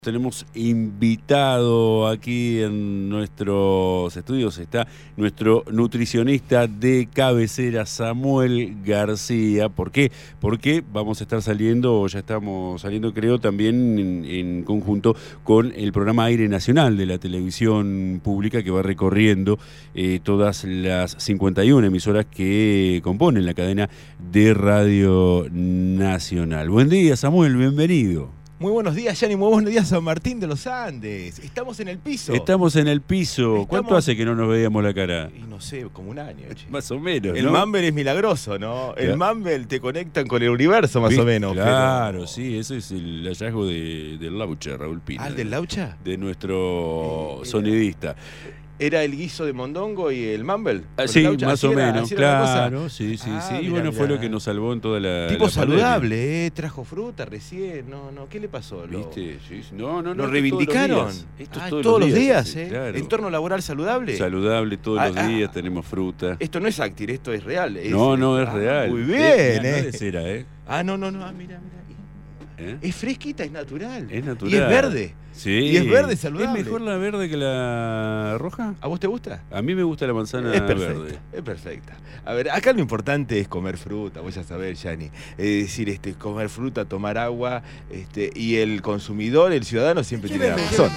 Tenemos invitado aquí en nuestros estudios, está nuestro nutricionista de cabecera, Samuel García. ¿Por qué? Porque vamos a estar saliendo, o ya estamos saliendo creo, también en conjunto con el programa Aire Nacional de la televisión pública, que va recorriendo todas las 51 emisoras que componen la cadena de Radio Nacional. Buen día, Samuel, bienvenido. Muy buenos días, Yanni, muy buenos días, San Martín de los Andes. Estamos en el piso. Estamos en el piso. ¿Cuánto hace que no nos veíamos la cara? Y no sé, como un año. Che. Más o menos, El ¿no? Mumble es milagroso, ¿no? El Claro. Mumble te conectan con el universo, más o menos. Claro, pero... sí, ese es el hallazgo del Laucha, Raúl Pina. ¿Ah, el del Laucha? De nuestro sonidista. ¿Era el guiso de mondongo y el Mumble? Sí, Laucha? más o menos, así era la cosa. claro, sí. Ah, Y mira, bueno, fue mira. lo que nos salvó en toda la Tipo la saludable, trajo fruta recién. No, ¿qué le pasó? pandemia. ¿Viste? Sí, no, ¿Lo esto reivindicaron? Esto es Todos los días, sí, ¿eh? claro. Entorno laboral saludable. Saludable todos los días, tenemos fruta. Esto no es actir, esto es real. No, es real. Muy Mirá, bien, no es de cera, ¿eh? No, mira. ¿Eh? Es fresquita, es natural. Es natural. Y es verde. Sí. Y es verde, saludable. ¿Es mejor la verde que la roja? ¿A vos te gusta? A mí me gusta la manzana Es perfecta, verde. es perfecta. A ver, acá lo importante es comer fruta, vos ya sabés, Yanni. Es decir, comer fruta, tomar agua, y el consumidor, el ciudadano, siempre tiene la razón.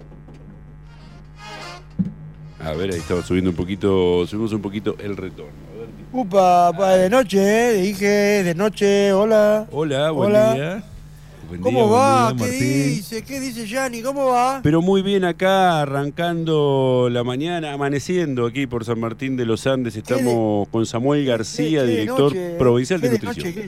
A ver, ahí estaba subimos un poquito el retorno. A ver. Upa, de noche, dije, de noche, hola. Hola, buen Hola. día. Buen ¿Cómo día, va? buen día, ¿Qué Martín. dice? ¿Qué dice Yanni? ¿Cómo va? Pero muy bien acá, arrancando la mañana, amaneciendo aquí por San Martín de los Andes. Estamos con Samuel García, ¿Qué de director noche? provincial de ¿Qué nutrición. noche?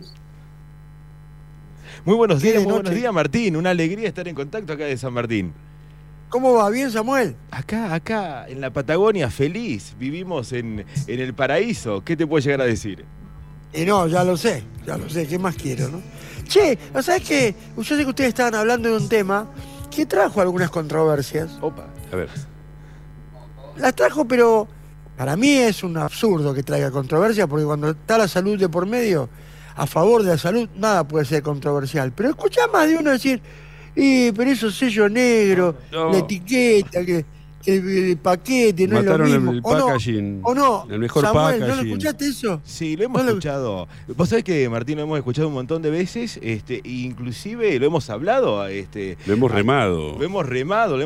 Muy buenos ¿Qué de días, noche? Martín. Una alegría estar en contacto acá de San Martín. ¿Cómo va? ¿Bien, Samuel? Acá, en la Patagonia, feliz. Vivimos en el paraíso. ¿Qué te puedo llegar a decir? No, ya lo sé, ¿qué más quiero, no? Che, ¿no sabes qué? Yo sé que ustedes estaban hablando de un tema que trajo algunas controversias. Opa. A ver. Las trajo, pero para mí es un absurdo que traiga controversia, porque cuando está la salud de por medio, a favor de la salud, nada puede ser controversial. Pero escuchá más de uno decir, pero eso sello negro, No. la etiqueta, que el paquete no Mataron es lo mismo. el packaging, ¿O no? el mejor Samuel, ¿no lo packaging. escuchaste eso? Sí, lo hemos No lo- escuchado. Vos sabés que, Martín, lo hemos escuchado un montón de veces, inclusive lo hemos hablado, Lo hemos remado. lo hemos remado.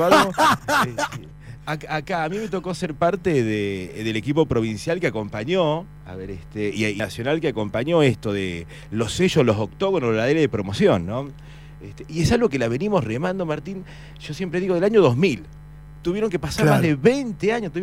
Acá a mí me tocó ser parte del equipo provincial que acompañó, y nacional que acompañó esto de los sellos, los octógonos, la ley de promoción, ¿no? Y es algo que la venimos remando, Martín, yo siempre digo, del año 2000. Tuvieron que pasar Claro. más de 20 años,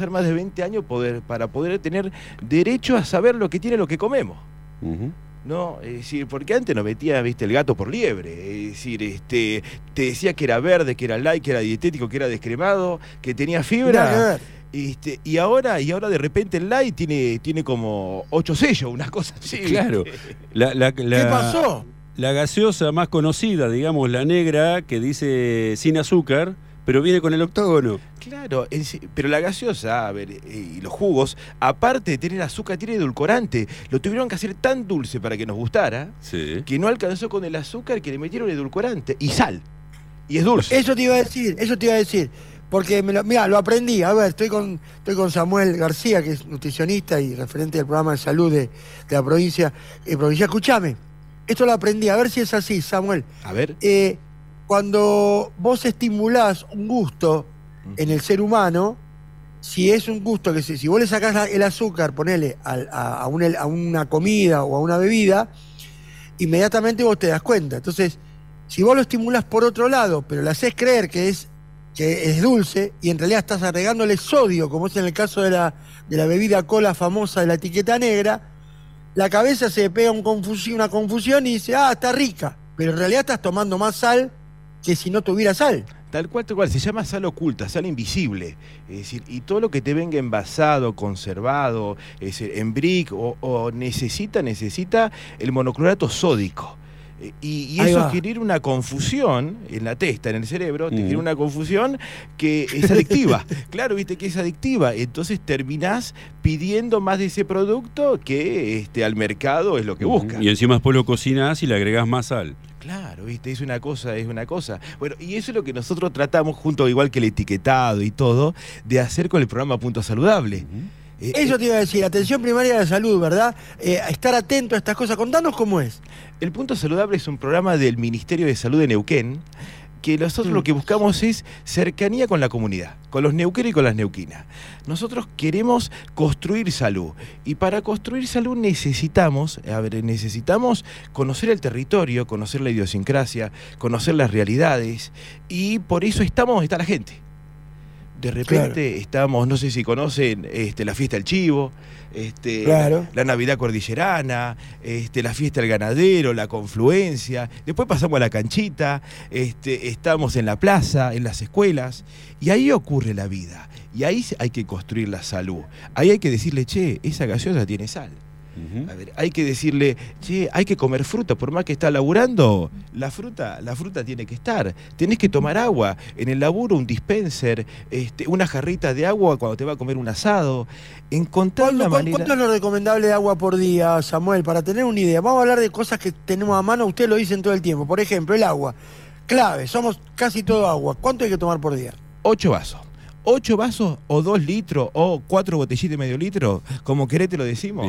para poder tener derecho a saber lo que tiene lo que comemos. Ujú. No, es decir, porque antes nos metía, viste, el gato por liebre. Es decir, te decía que era verde, que era light, que era dietético, que era descremado, que tenía Nada que fibra. ver. Y ahora de repente el light tiene como 8 sellos, una cosa así. Claro. ¿Qué pasó? La gaseosa más conocida, digamos, la negra, que dice sin azúcar, pero viene con el octógono. Claro, pero la gaseosa, a ver, y los jugos, aparte de tener azúcar, tiene edulcorante. Lo tuvieron que hacer tan dulce para que nos gustara, Sí. que no alcanzó con el azúcar, que le metieron edulcorante y sal. Y es dulce. Eso te iba a decir. Porque, mirá, lo aprendí. A ver, estoy con Samuel García, que es nutricionista y referente del programa de salud de la provincia. Escúchame, esto lo aprendí, a ver si es así, Samuel. A ver. Cuando vos estimulás un gusto en el ser humano, si es un gusto que si vos le sacás el azúcar, ponele a una comida o a una bebida, inmediatamente vos te das cuenta. Entonces, si vos lo estimulás por otro lado, pero le haces creer que es dulce y en realidad estás agregándole sodio, como es en el caso de la bebida cola famosa de la etiqueta negra, la cabeza se pega una confusión y dice, está rica, pero en realidad estás tomando más sal que si no tuviera sal. Tal cual, se llama sal oculta, sal invisible. Es decir, y todo lo que te venga envasado, conservado, es decir, en brick o necesita el monoclorato sódico. Y Ahí eso va. genera una confusión en la testa, en el cerebro, te genera una confusión que es adictiva. Claro, viste que es adictiva. Entonces terminás pidiendo más de ese producto que al mercado es lo que busca. Y encima después lo cocinás y le agregás más sal. Claro, viste, es una cosa, es una cosa. Bueno, y eso es lo que nosotros tratamos, junto igual que el etiquetado y todo, de hacer con el programa Punto Saludable. Eso te iba a decir, atención primaria de la salud, ¿verdad? Estar atento a estas cosas. Contanos cómo es. El Punto Saludable es un programa del Ministerio de Salud de Neuquén, que nosotros lo que buscamos es cercanía con la comunidad, con los neuqueros y con las neuquinas. Nosotros queremos construir salud, y para construir salud necesitamos conocer el territorio, conocer la idiosincrasia, conocer las realidades, y por eso está la gente. De repente estamos, no sé si conocen la fiesta del chivo, la Navidad cordillerana, la fiesta del ganadero, la confluencia, después pasamos a la canchita, estamos en la plaza, en las escuelas, y ahí ocurre la vida, y ahí hay que construir la salud, ahí hay que decirle, che, esa gaseosa tiene sal. A ver, hay que decirle, che, hay que comer fruta, por más que está laburando, la fruta tiene que estar. Tenés que tomar agua, en el laburo un dispenser, una jarrita de agua cuando te va a comer un asado. Encontrar una manera. ¿Cuánto es lo recomendable de agua por día, Samuel? Para tener una idea. Vamos a hablar de cosas que tenemos a mano, ustedes lo dicen todo el tiempo. Por ejemplo, el agua. Clave, somos casi todo agua. ¿Cuánto hay que tomar por día? 8 vasos. 8 vasos o 2 litros o 4 botellitas de medio litro, como querés te lo decimos.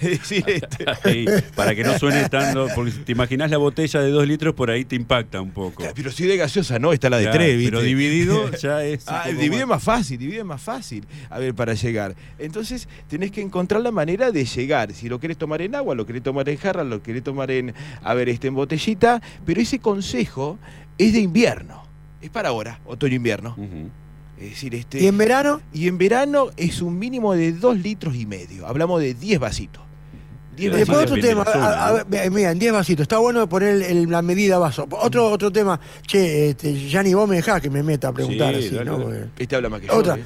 Ahí, para que no suene tanto, porque te imaginás la botella de 2 litros, por ahí te impacta un poco. Pero si de gaseosa no, está la de 3, ¿viste? Pero dividido ya es... divide más fácil, a ver, para llegar. Entonces, tenés que encontrar la manera de llegar. Si lo querés tomar en agua, lo querés tomar en jarra, lo querés tomar en botellita, pero ese consejo es de invierno. Es para ahora, otoño-invierno. Es decir, ¿Y en verano? Y en verano es un mínimo de 2,5 litros. Hablamos de 10 vasitos. Después otro tema, mira, en 10 vasitos, está bueno poner la medida vaso. Otro tema, che, Gianni, vos me dejás que me meta a preguntar así, ¿no? Porque... habla más que otra.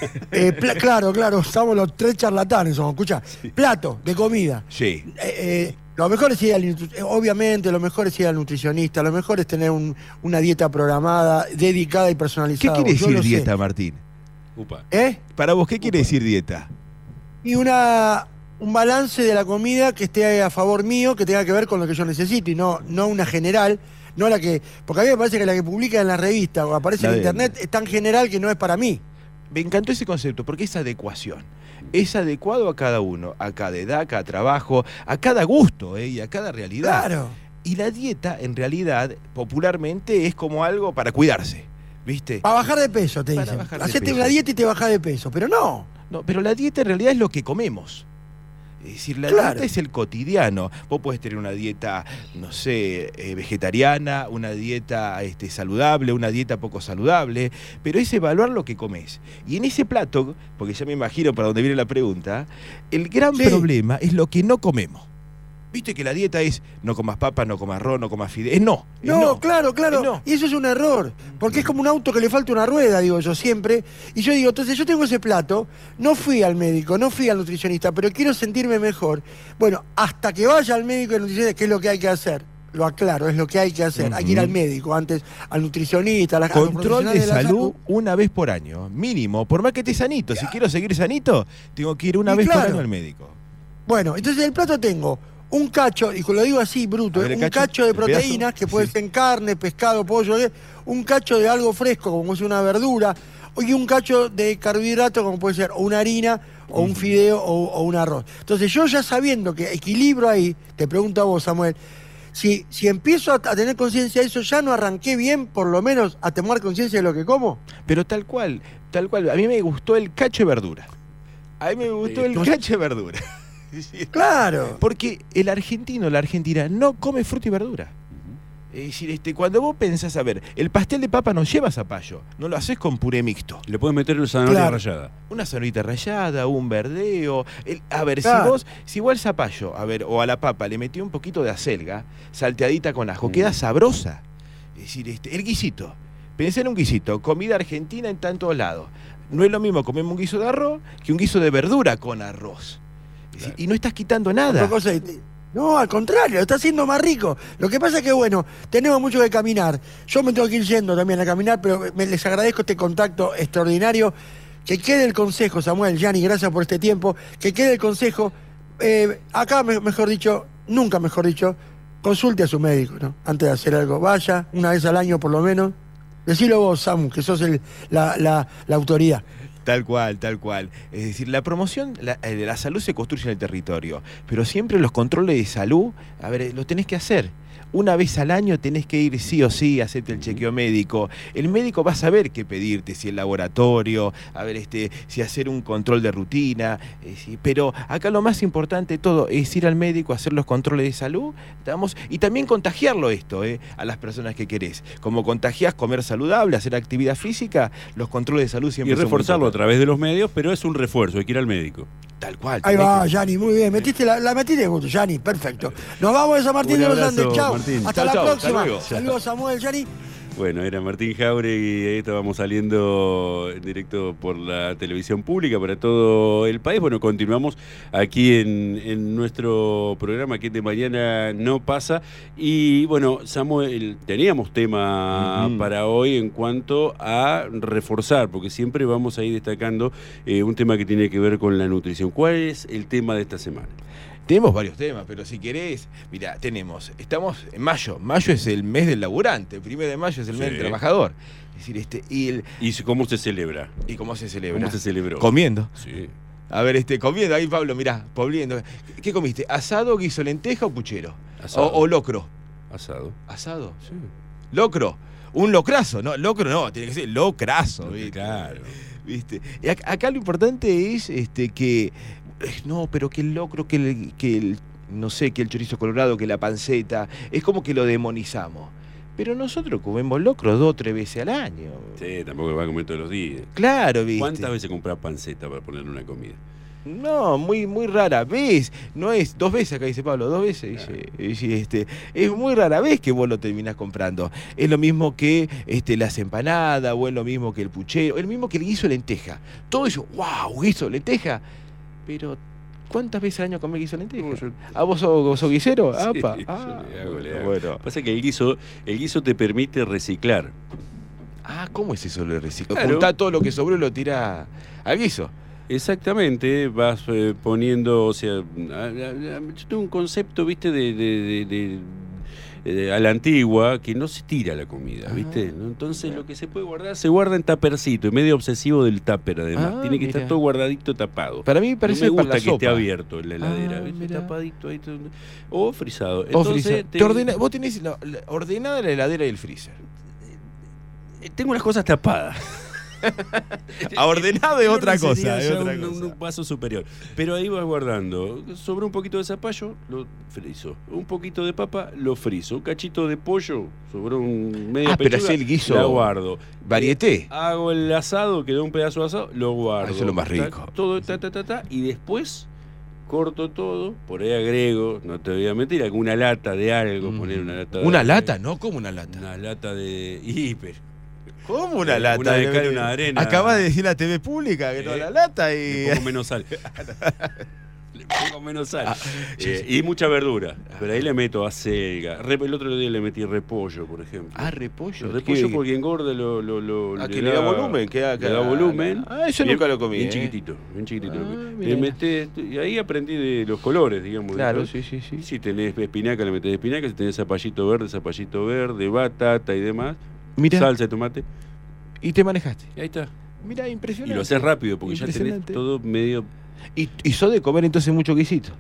yo. Claro, estamos los 3 charlatanes, escuchá. Plato de comida. Sí. Lo mejor es ir obviamente, lo mejor es ir al nutricionista, lo mejor es tener una dieta programada, dedicada y personalizada. ¿Qué quiere decir dieta, Martín? Para vos, ¿qué quiere decir dieta? Y un balance de la comida que esté a favor mío, que tenga que ver con lo que yo necesito, y no una general, no la que... Porque a mí me parece que la que publica en la revista o aparece en internet es tan general que no es para mí. Me encantó ese concepto, porque es adecuación. Es adecuado a cada uno, a cada edad, a cada trabajo, a cada gusto y a cada realidad. Claro. Y la dieta, en realidad, popularmente, es como algo para cuidarse, ¿viste? Para bajar de peso, te dicen. Hacete una dieta y te bajás de peso, pero no. No, pero la dieta en realidad es lo que comemos. Es decir, la dieta es el cotidiano. Vos podés tener una dieta, no sé, vegetariana, una dieta saludable, una dieta poco saludable, pero es evaluar lo que comés. Y en ese plato, porque ya me imagino para dónde viene la pregunta, el gran problema es lo que no comemos. Viste que la dieta es no comas papas, no comas arroz, no comas fideos. No. Claro. Y eso es un error. Porque es como un auto que le falta una rueda, digo yo siempre. Y yo digo, entonces yo tengo ese plato, no fui al médico, no fui al nutricionista, pero quiero sentirme mejor. Bueno, hasta que vaya al médico y al nutricionista, ¿qué es lo que hay que hacer? Lo aclaro, es lo que hay que hacer. Hay que ir al médico antes, al nutricionista, a la control de salud una vez por año, mínimo. Por más que esté sanito. Si quiero seguir sanito, tengo que ir una vez por año al médico. Bueno, entonces en el plato tengo un cacho, y lo digo así, bruto, un cacho de proteínas, que puede ser en carne, pescado, pollo, un cacho de algo fresco, como puede ser una verdura, y un cacho de carbohidrato, como puede ser una harina, o un fideo, o un arroz. Entonces yo ya sabiendo que equilibro ahí, te pregunto a vos, Samuel, si empiezo a tener conciencia de eso, ¿ya no arranqué bien, por lo menos, a tomar conciencia de lo que como? Pero tal cual, a mí me gustó el cacho de verdura. Cacho de verdura. Claro. Porque el argentino, la argentina, no come fruta y verdura. Es decir, cuando vos pensás, a ver, el pastel de papa no lleva zapallo, no lo haces con puré mixto. Le puedes meter una zanahoria rallada. Una zanahoria rallada, un verdeo. Si vos al zapallo, o a la papa le metí un poquito de acelga, salteadita con ajo, queda sabrosa. Es decir, el guisito. Pensé en un guisito, comida argentina en tantos lados. No es lo mismo comer un guiso de arroz que un guiso de verdura con arroz. Claro. Y no estás quitando nada. No, al contrario, lo está haciendo más rico. Lo que pasa es que, bueno, tenemos mucho que caminar. Yo me tengo que ir yendo también a caminar, pero les agradezco este contacto extraordinario. Que quede el consejo, Samuel, Gianni, gracias por este tiempo. Que quede el consejo, acá, mejor dicho, nunca mejor dicho, consulte a su médico, ¿no? Antes de hacer algo. Vaya, una vez al año por lo menos. Decilo vos, Samu, que sos la autoridad. Tal cual, tal cual. Es decir, la promoción de la salud se construye en el territorio, pero siempre los controles de salud, a ver, lo tenés que hacer. Una vez al año tenés que ir sí o sí a hacerte el chequeo médico. El médico va a saber qué pedirte, si el laboratorio, a ver, si hacer un control de rutina. Pero acá lo más importante de todo es ir al médico, hacer los controles de salud, y también contagiarlo esto, a las personas que querés. Como contagiás comer saludable, hacer actividad física, los controles de salud siempre y reforzarlo a través de los medios, pero es un refuerzo, hay que ir al médico. Tal cual. Ahí va, Yanni, muy bien. La metiste de gusto, Yanni, perfecto. Nos vamos a San Martín de los Andes. Chao. Hasta la próxima. Saludos, Samuel, Yanni. Bueno, era Martín Jauregui y ahí estábamos saliendo en directo por la televisión pública para todo el país. Bueno, continuamos aquí en nuestro programa que de mañana no pasa. Y bueno, Samuel, teníamos tema para hoy en cuanto a reforzar, porque siempre vamos a ir destacando un tema que tiene que ver con la nutrición. ¿Cuál es el tema de esta semana? Tenemos varios temas, pero si querés, mira, estamos en mayo. Mayo es el mes del laburante, el 1 de mayo es el mes del trabajador. Es decir, ¿Y cómo se celebra? ¿Y cómo se celebra? ¿Cómo se celebró? Comiendo. Sí. A ver, comiendo, ahí Pablo, mirá, comiendo. ¿Qué comiste? ¿Asado, guiso, lenteja o puchero? O locro. Asado. ¿Asado? Sí. Locro. Un locrazo, no, locro no, tiene que ser locrazo, ¿viste? Claro. ¿Viste? Y acá lo importante es que no, pero que el locro, que el no sé, que el chorizo colorado, que la panceta, es como que lo demonizamos. Pero nosotros comemos locro 2 o 3 veces al año. Sí, tampoco lo va a comer todos los días. Claro, ¿viste? ¿Cuántas veces compras panceta para ponerle una comida? No, muy rara vez. No es 2 veces, acá dice Pablo, 2 veces. Dice, es muy rara vez que vos lo terminás comprando. Es lo mismo que las empanadas, o es lo mismo que el puchero, es lo mismo que el guiso de lenteja. Todo eso, wow, guiso de lenteja. Pero, ¿cuántas veces al año comés guiso de lenteja? ¿A vos sos guisero? Sí, ¡Apa! le hago. Bueno. Pasa que el guiso te permite reciclar. Ah, ¿cómo es eso de reciclar? Claro. Juntá todo lo que sobró y lo tirá al guiso. Exactamente, vas poniendo, o sea, yo tengo un concepto, viste, a la antigua, que no se tira la comida, ¿viste? ¿No? Entonces lo que se puede guardar, se guarda en tapercito, y medio obsesivo del tupper además. Tiene que estar todo guardadito, tapado. Para mí parece no me gusta para la que esté sopa. abierto en la heladera, ¿viste? Mirá. Tapadito ahí. O frisado. Entonces, vos tenés ordenada la heladera y el freezer. Tengo las cosas tapadas. Ordenado es otra cosa. Es Un paso superior. Pero ahí vas guardando. Sobre un poquito de zapallo, lo friso. Un poquito de papa, lo friso. Un cachito de pollo, sobre un medio pero es el guiso. la guardo. Varieté. Hago el asado, quedó un pedazo de asado, lo guardo. Eso es lo más rico. Todo, y después corto todo, por ahí agrego, no te voy a mentir, alguna lata de algo, poner una lata. ¿Una lata? No, ¿cómo una lata? Una lata de pero ¿cómo una lata? Una de cal y una de arena. Acabas de decir la TV pública que no la lata y... Le pongo menos sal. Le pongo menos sal. Y mucha verdura. Pero ahí le meto acelga. El otro día le metí repollo, por ejemplo. Repollo. El repollo porque engorda que le da volumen. Le da volumen. Eso nunca lo comí. Bien chiquitito. Le metés, y ahí aprendí de los colores, digamos. Claro, sí. Si tenés espinaca, le metés espinaca. Si tenés zapallito verde, batata y demás. Mirá. Salsa de tomate. Y te manejaste. Y ahí está. Mirá, impresionante. Y lo haces rápido porque ya tenés todo medio... ¿Y sos de comer entonces mucho guisito?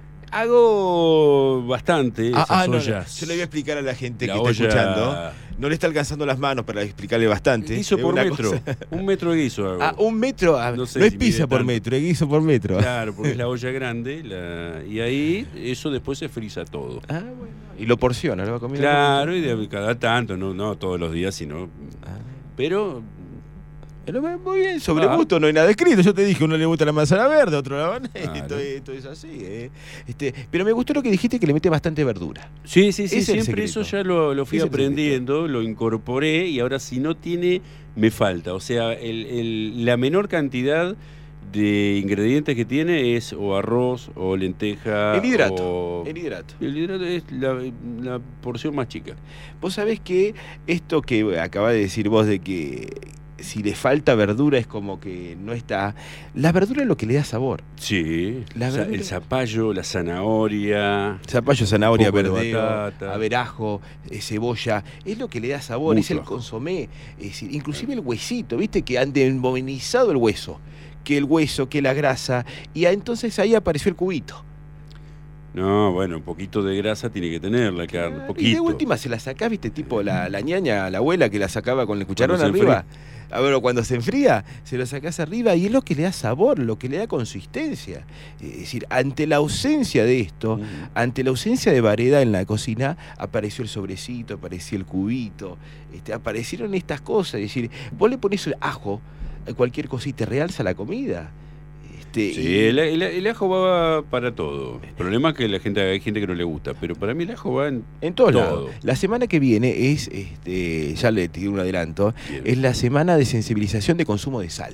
Hago bastante esas ollas. Yo le voy a explicar a la gente La que olla... está escuchando. No le está alcanzando las manos para explicarle bastante. Guiso por metro. Un metro de guiso hago. 1 metro. No es pizza por metro, es guiso por metro. Claro, porque es la olla grande. Y ahí eso después se frisa todo. Bueno. Y lo porciona, lo va a comer. Claro, y de cada tanto, no todos los días, sino... Pero... Muy bien, sobre gusto no hay nada escrito. Yo te dije, uno le gusta la manzana verde, otro la banana. Esto es así. Pero me gustó lo que dijiste, que le mete bastante verdura. Sí, siempre eso ya lo fui aprendiendo, lo incorporé y ahora si no tiene, me falta. O sea, la menor cantidad de ingredientes que tiene es o arroz o lenteja. El hidrato. El hidrato es la porción más chica. Vos sabés que esto que acabás de decir vos de que si le falta verdura es como que no está. La verdura es lo que le da sabor. Sí, La verdura- el zapallo, la zanahoria. Zapallo, zanahoria, Un poco de verdeo, batata. averajo, cebolla, es lo que le da sabor, es Mucho el ajo. consomé, es decir, inclusive el huesito, viste que han demonizado el hueso, que la grasa, y entonces ahí apareció el cubito. No, bueno, un poquito de grasa tiene que tener la carne, Claro, poquito. y de última se la sacás, viste, tipo la ñaña, la abuela que la sacaba con el cucharón Cuando se arriba. A ver, cuando se enfría, se lo sacás arriba y es lo que le da sabor, lo que le da consistencia. Es decir, ante la ausencia de esto, Ujú. ante la ausencia de variedad en la cocina, apareció el sobrecito, apareció el cubito, aparecieron estas cosas. Es decir, vos le ponés el ajo a cualquier cosita, realza la comida. Sí, el ajo va para todo. El problema es que hay gente que no le gusta, pero para mí el ajo va en En todos todo. lados. La semana que viene es, ya le tiré un adelanto, Bien. es la semana de sensibilización de consumo de sal.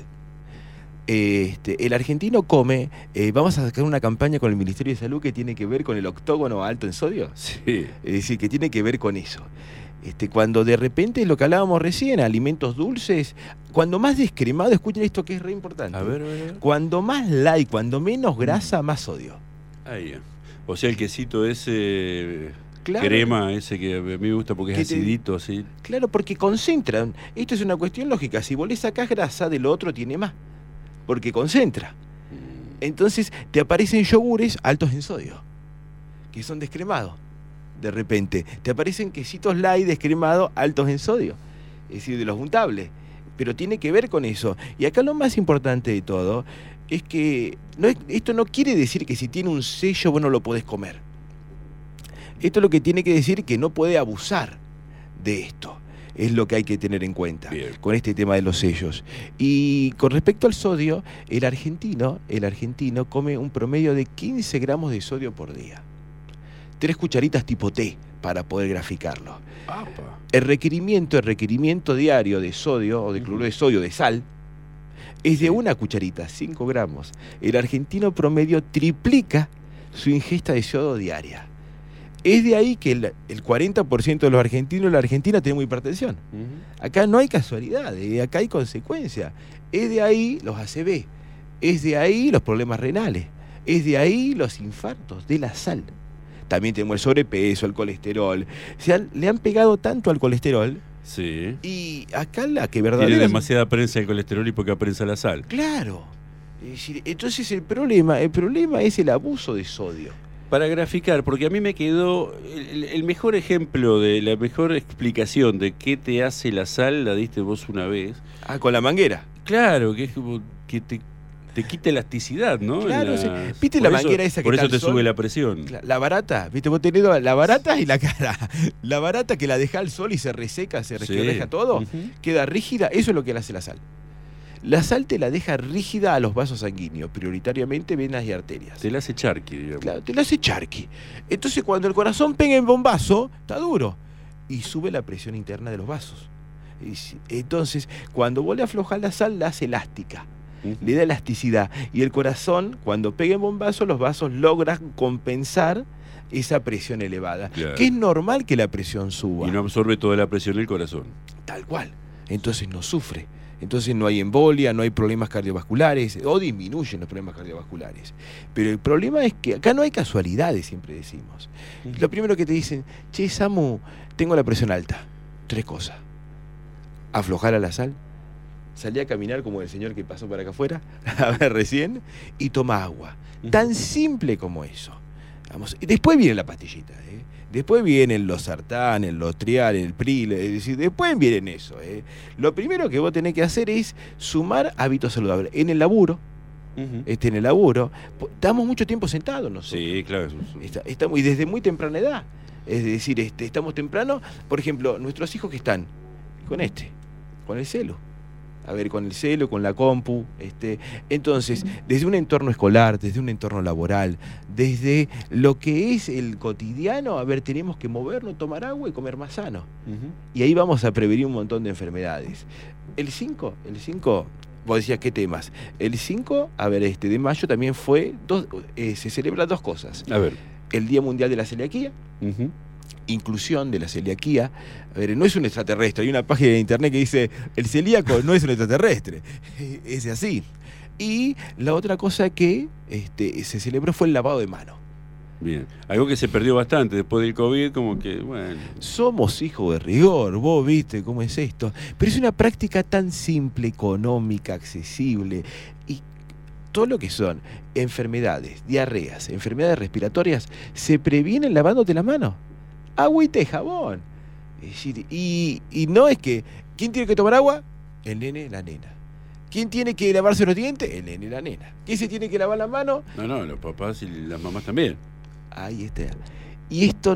El argentino come, vamos a sacar una campaña con el Ministerio de Salud que tiene que ver con el octógono alto en sodio. Sí. Es decir, que tiene que ver con eso. Cuando de repente, lo que hablábamos recién, alimentos dulces, cuando más descremado, escuchen esto que es re importante. A ver. Cuando más light, cuando menos grasa, más sodio. Ahí. O sea, el quesito ese Claro. crema, ese que a mí me gusta porque es Que te- acidito, así. Claro, porque concentran. Esto es una cuestión lógica. Si vos le sacás grasa, del otro tiene más. Porque concentra. Entonces te aparecen yogures altos en sodio, que son descremados. De repente te aparecen quesitos light descremados altos en sodio, es decir, de los untables. Pero tiene que ver con eso. Y acá lo más importante de todo es que esto no quiere decir que si tiene un sello vos no lo podés comer. Esto lo que tiene que decir que no puede abusar de esto. Es lo que hay que tener en cuenta Bien. con este tema de los sellos. Y con respecto al sodio, el argentino come un promedio de 15 gramos de sodio por día. 3 cucharitas tipo té para poder graficarlo. Apa. El requerimiento diario de sodio o de cloruro de sodio, de sal, es de 1 cucharita, 5 gramos. El argentino promedio triplica su ingesta de sodio diaria. Es de ahí que el 40% de los argentinos y la Argentina tenemos hipertensión. Ujú. Acá no hay casualidad, acá hay consecuencia. Es de ahí los ACV, es de ahí los problemas renales, es de ahí los infartos de la sal. También tenemos el sobrepeso, el colesterol. Le han pegado tanto al colesterol Sí. y acá la que Tiene verdaderamente... demasiada prensa el colesterol y poca prensa la sal. Claro. Es decir, entonces el problema es el abuso de sodio. Para graficar, porque a mí me quedó el mejor ejemplo, la mejor explicación de qué te hace la sal, la diste vos una vez. Ah, con la manguera. Claro, que es como que te quita elasticidad, ¿no? Claro, En sí. ¿Viste la manguera esa que por está eso al te sol? sube la presión. La barata, viste, vos tenés la barata y la cara. La barata que la deja al sol y se reseca, se Sí. resquebraja todo, Ujú. queda rígida, eso es lo que le hace la sal. La sal te la deja rígida a los vasos sanguíneos, prioritariamente venas y arterias. Te la hace charqui, digamos. Claro, te la hace charqui. Entonces cuando el corazón pega en bombazo, está duro. Y sube la presión interna de los vasos. Entonces, cuando vos le aflojás la sal, la hace elástica. Ujú. Le da elasticidad. Y el corazón, cuando pega en bombazo, los vasos logran compensar esa presión elevada. Claro. Que es normal que la presión suba. Y no absorbe toda la presión el corazón. Tal cual. Entonces no sufre. Entonces no hay embolia, no hay problemas cardiovasculares, o disminuyen los problemas cardiovasculares. Pero el problema es que acá no hay casualidades, siempre decimos. Lo primero que te dicen, che, Samu, tengo la presión alta. 3 cosas. Aflojar a la sal, salir a caminar como el señor que pasó para acá afuera, a ver recién, y toma agua. Tan simple como eso. Vamos, y después viene la pastillita, ¿eh? Después vienen los sartán, el lotrial, el pril, es decir, después vienen eso. Lo primero que vos tenés que hacer es sumar hábitos saludables. En el laburo, estamos mucho tiempo sentados nosotros. Sí, claro. Estamos, y desde muy temprana edad. Es decir, estamos temprano, por ejemplo, nuestros hijos que están con el celu. A ver, con el celu, con la compu. Entonces, desde un entorno escolar, desde un entorno laboral, desde lo que es el cotidiano, a ver, tenemos que movernos, tomar agua y comer más sano. Ujú. Y ahí vamos a prevenir un montón de enfermedades. El 5, vos decías, ¿qué temas? El 5, a ver, de mayo también fue, se celebran 2 cosas. A ver. El Día Mundial de la Celiaquía, Ujú. inclusión de la celiaquía. A ver, no es un extraterrestre. Hay una página de internet que dice: el celíaco no es un extraterrestre. Es así. Y la otra cosa que se celebró fue el lavado de mano. Bien. Algo que se perdió bastante después del COVID, como que, bueno. Somos hijos de rigor, vos viste cómo es esto. Pero es una práctica tan simple, económica, accesible. Y todo lo que son enfermedades, diarreas, enfermedades respiratorias, se previenen lavándote la mano. Agüita y jabón. Es decir, y no es que, ¿quién tiene que tomar agua? El nene, la nena. ¿Quién tiene que lavarse los dientes? El nene, la nena. ¿Quién se tiene que lavar las manos? No, los papás y las mamás también. Ahí está. Y esto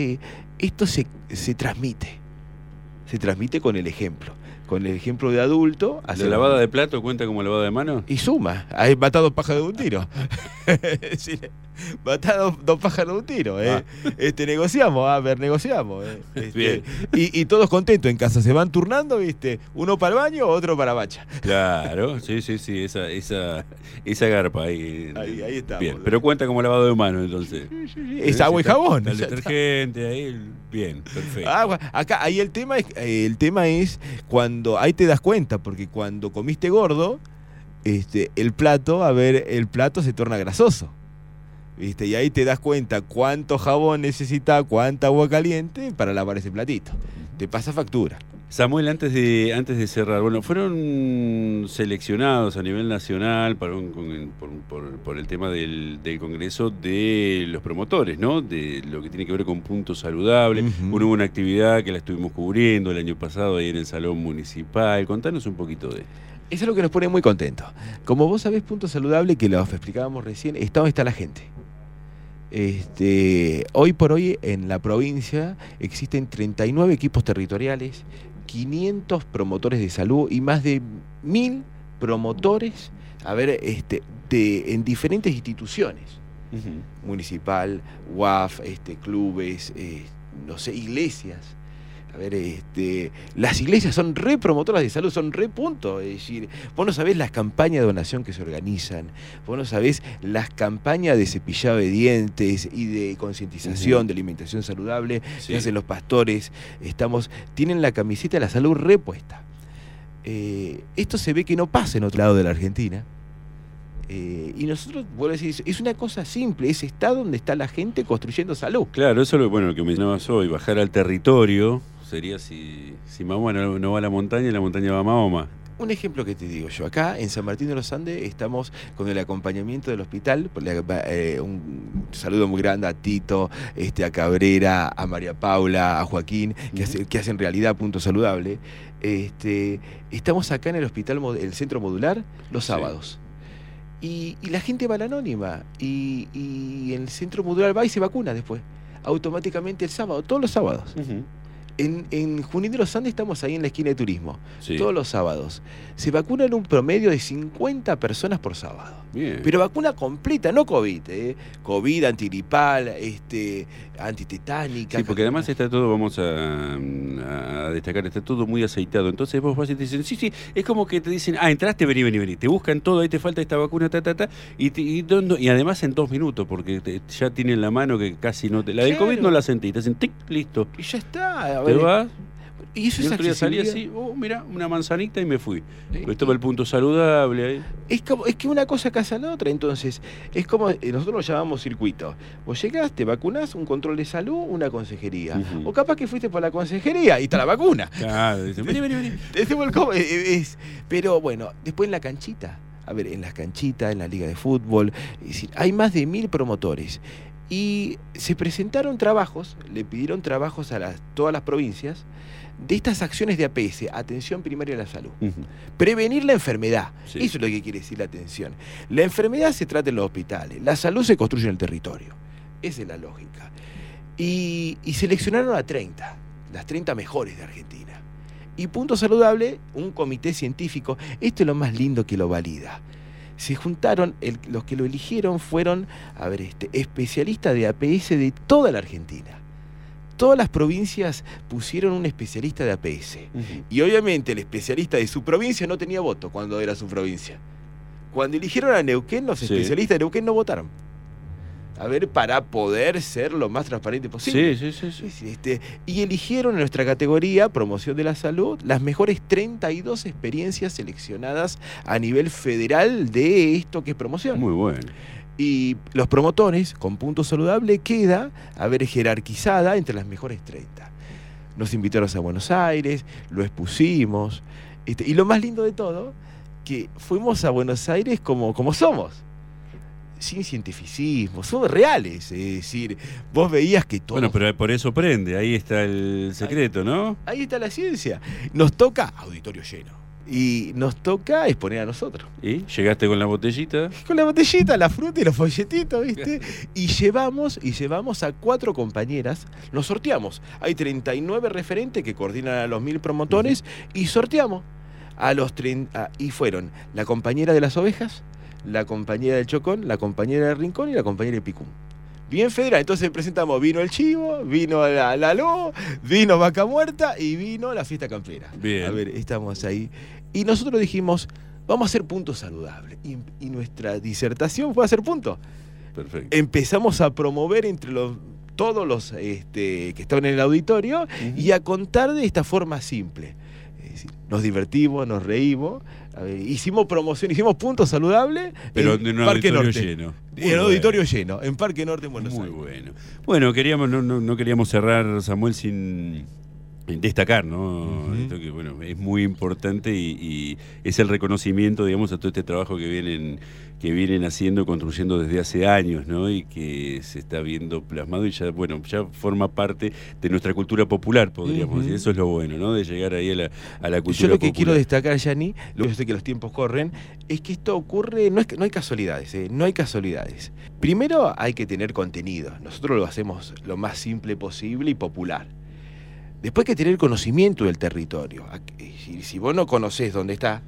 se transmite. Se transmite con el ejemplo. Con el ejemplo de adulto. ¿La lavada de plato cuenta como lavada de mano? Y suma. Hay matado pájaros de un tiro. Sí, matado dos pájaros de un tiro. Negociamos, negociamos. Bien. Y todos contentos en casa. Se van turnando, ¿viste? Uno para el baño, otro para bacha. Claro, sí. Esa garpa ahí. Ahí estamos. Bien, pero cuenta como lavado de mano, entonces. Sí. Es agua y jabón. El detergente, ahí. Bien, perfecto. Acá, ahí el tema es cuando ahí te das cuenta, porque cuando comiste gordo, el plato se torna grasoso. ¿Viste? Y ahí te das cuenta cuánto jabón necesita, cuánta agua caliente para lavar ese platito. Te pasa factura. Samuel, antes de cerrar, bueno, fueron seleccionados a nivel nacional por el tema del Congreso de los promotores, ¿no? De lo que tiene que ver con Punto Saludable. Uh-huh. Hubo una actividad que la estuvimos cubriendo el año pasado ahí en el Salón Municipal. Contanos un poquito de esto. Eso es lo que nos pone muy contentos. Como vos sabés, Punto Saludable, que lo explicábamos recién, está donde está la gente. Hoy por hoy en la provincia existen 39 equipos territoriales, 500 promotores de salud y más de 1000 promotores en diferentes instituciones. Uh-huh. Municipal, UAF, clubes, iglesias. Las iglesias son re promotoras de salud, son re punto. Es decir, vos no sabés las campañas de donación que se organizan, vos no sabés las campañas de cepillado de dientes y de concientización, uh-huh, de alimentación saludable, sí, que hacen los pastores. Tienen la camiseta de la salud repuesta. Esto se ve que no pasa en otro lado de la Argentina. Y nosotros, vuelvo a decir, es una cosa simple, está donde está la gente construyendo salud. Claro, eso es lo que mencionabas hoy, bajar al territorio. Sería si Mahoma no va a la montaña va a Mahoma. Un ejemplo que te digo yo, acá en San Martín de los Andes estamos con el acompañamiento del hospital, un saludo muy grande a Tito, a Cabrera, a María Paula, a Joaquín, que hacen realidad Punto Saludable. Estamos acá en el hospital, el centro modular, los sábados. Y la gente va a la anónima y el centro modular va y se vacuna después, automáticamente el sábado, todos los sábados. Uh-huh. En Junín de los Andes estamos ahí en la esquina de turismo, sí, todos los sábados. Se vacunan un promedio de 50 personas por sábado. Bien. Pero vacuna completa, no COVID. COVID, antigripal, antitetánica. Sí, porque además está todo, vamos a destacar, está todo muy aceitado. Entonces vos vas y te dicen, sí, es como que te dicen, entraste, vení. Te buscan todo, ahí te falta esta vacuna, y además en 2 minutos, porque ya tienen la mano que casi no te... La del COVID no la sentí, te hacen tic, listo. Y ya está. Te vas... Y eso es accesibilidad. Salí así, mira, una manzanita y me fui. Estaba el Punto Saludable ahí. Es que una cosa casa a la otra, entonces, es como, nosotros lo llamamos circuito. Vos llegás, te vacunás, un control de salud, una consejería. Uh-huh. O capaz que fuiste por la consejería y está la vacuna. Claro, dicen, vení. Pero bueno, después en la canchita, en las canchitas, en la liga de fútbol, es decir, hay más de 1000 promotores. Y se presentaron trabajos, le pidieron trabajos a todas las provincias, de estas acciones de APS, atención primaria a la salud. Uh-huh. Prevenir la enfermedad, sí, eso es lo que quiere decir la atención. La enfermedad se trata en los hospitales, la salud se construye en el territorio. Esa es la lógica. Y seleccionaron a 30, las 30 mejores de Argentina. Y Punto Saludable, un comité científico, esto es lo más lindo que lo valida. Se juntaron, los que lo eligieron fueron, especialistas de APS de toda la Argentina. Todas las provincias pusieron un especialista de APS. Uh-huh. Y obviamente el especialista de su provincia no tenía voto cuando era su provincia. Cuando eligieron a Neuquén, los especialistas de Neuquén no votaron. a ver, para poder ser lo más transparente posible. Sí. Y eligieron en nuestra categoría, promoción de la salud, las mejores 32 experiencias seleccionadas a nivel federal de esto que es promoción. Muy bueno. Y los promotores, con punto saludable, queda, a ver, jerarquizada entre las mejores 30. Nos invitaron a Buenos Aires, lo expusimos. Y lo más lindo de todo, que fuimos a Buenos Aires como somos. Sin cientificismo, somos reales. Es decir, vos veías que todo. Bueno, pero por eso prende, ahí está el secreto, ¿no? Ahí está la ciencia. Nos toca auditorio lleno. Y nos toca exponer a nosotros. ¿Y llegaste con la botellita? Con la botellita, la fruta y los folletitos, ¿viste? Y llevamos a 4 compañeras, nos sorteamos. Hay 39 referentes que coordinan a los 1000 promotores y sorteamos a los 30. Y fueron la compañera de las ovejas, la compañera del Chocón, la compañera del Rincón y la compañera del Picún. Bien federal. Entonces presentamos, vino el chivo, vino la lo, vino vaca muerta y vino la fiesta campera. Bien. A ver, estamos ahí. Y nosotros dijimos, vamos a hacer puntos saludables. Y nuestra disertación fue hacer puntos. Perfecto. Empezamos a promover entre todos los que estaban en el auditorio y a contar de esta forma simple. Es decir, nos divertimos, nos reímos, hicimos promoción, hicimos puntos saludables, pero en un Parque auditorio Norte. lleno. En auditorio lleno, en Parque Norte, en Buenos Aires. Muy bueno. Bueno, no queríamos cerrar, Samuel, sin destacar, ¿no? Esto que, bueno, es muy importante y es el reconocimiento, digamos, a todo este trabajo que vienen haciendo, construyendo desde hace años, ¿no? Y que se está viendo plasmado y ya, bueno, ya forma parte de nuestra cultura popular, podríamos decir. Eso es lo bueno, ¿no? De llegar ahí a la cultura popular. Yo lo que quiero destacar, Yanni, yo sé que los tiempos corren, es que esto ocurre, no hay casualidades, no hay casualidades. Primero hay que tener contenido. Nosotros lo hacemos lo más simple posible y popular. Después hay que tener conocimiento del territorio. Si vos no conocés dónde está,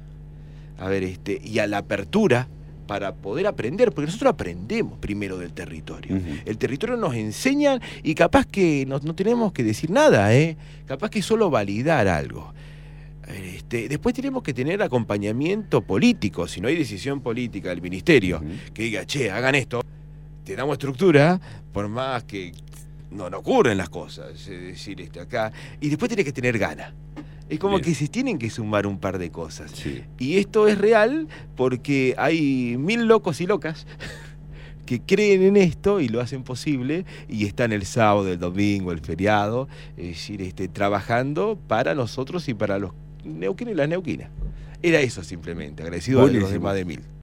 a ver, y a la apertura para poder aprender, porque nosotros aprendemos primero del territorio. El territorio nos enseña y capaz que no tenemos que decir nada, capaz que solo validar algo. A ver, después tenemos que tener acompañamiento político. Si no hay decisión política del ministerio que diga, che, hagan esto, te damos estructura, por más que no ocurren las cosas, es decir, acá. Y después tiene que tener ganas. Es como que se tienen que sumar un par de cosas. Sí. Y esto es real porque hay 1000 locos y locas que creen en esto y lo hacen posible y están el sábado, el domingo, el feriado, es decir, trabajando para nosotros y para los neuquinos y las neuquinas. Era eso simplemente, agradecido a los demás de 1000.